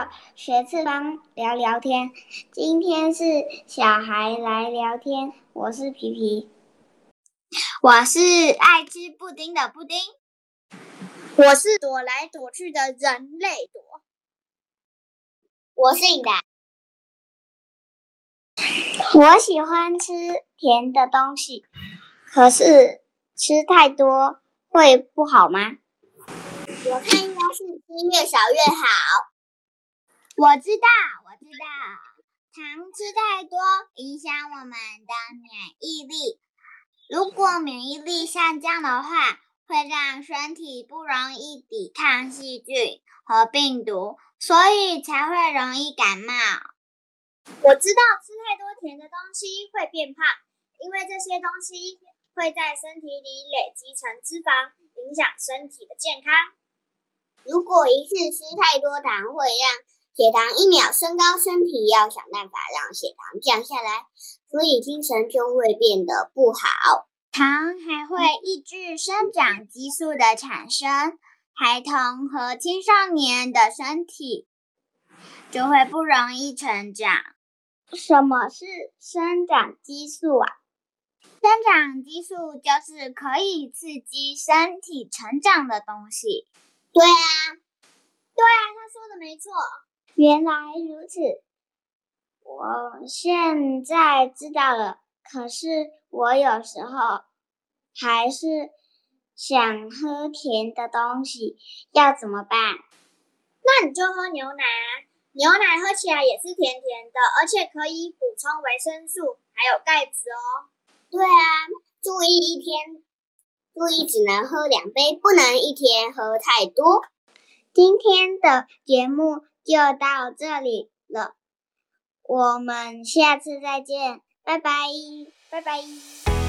到学次方聊聊天。今天是小孩来聊天，我是皮皮， 我是爱吃布丁的布丁， 我是躲来躲去的人类躲， 我是颖达。 我喜欢吃甜的东西，可是吃太多会不好吗？ 我看应该是吃越少越好。 我知道，糖吃太多影响我们的免疫力。如果免疫力下降的话，会让身体不容易抵抗细菌和病毒，所以才会容易感冒。 我知道吃太多甜的东西会变胖，因为这些东西会在身体里累积成脂肪，影响身体的健康。 如果一次吃太多糖，会让血糖1秒升高，身体要想办法让血糖降下来，所以精神就会变得不好。 糖还会抑制生长激素的产生，孩童和青少年的身体就会不容易成长。 什么是生长激素啊？ 生长激素就是可以刺激身体成长的东西。 对啊， 他说的没错。 原来如此，我现在知道了。可是我有时候还是想喝甜的东西，要怎么办？ 那你就喝牛奶啊，牛奶喝起来也是甜甜的，而且可以补充维生素还有钙质哦。 对啊，注意只能喝2杯，不能一天喝太多。 今天的节目就到这里了，我们下次再见，拜拜，拜拜。